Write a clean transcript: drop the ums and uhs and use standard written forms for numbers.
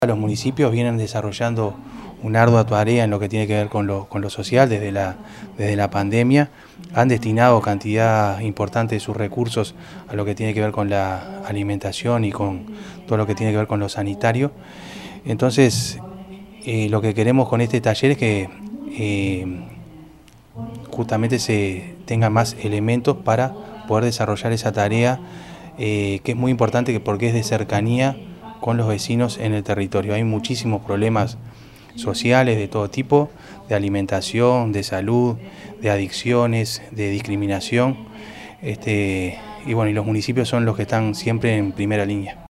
Los municipios vienen desarrollando una ardua tarea en lo que tiene que ver con lo social desde la pandemia. Han destinado cantidad importante de sus recursos a lo que tiene que ver con la alimentación y con todo lo que tiene que ver con lo sanitario. Entonces, lo que queremos con este taller es que justamente se tengan más elementos para poder desarrollar esa tarea que es muy importante porque es de cercanía con los vecinos en el territorio. Hay muchísimos problemas sociales de todo tipo, de alimentación, de salud, de adicciones, de discriminación, y bueno, y los municipios son los que están siempre en primera línea.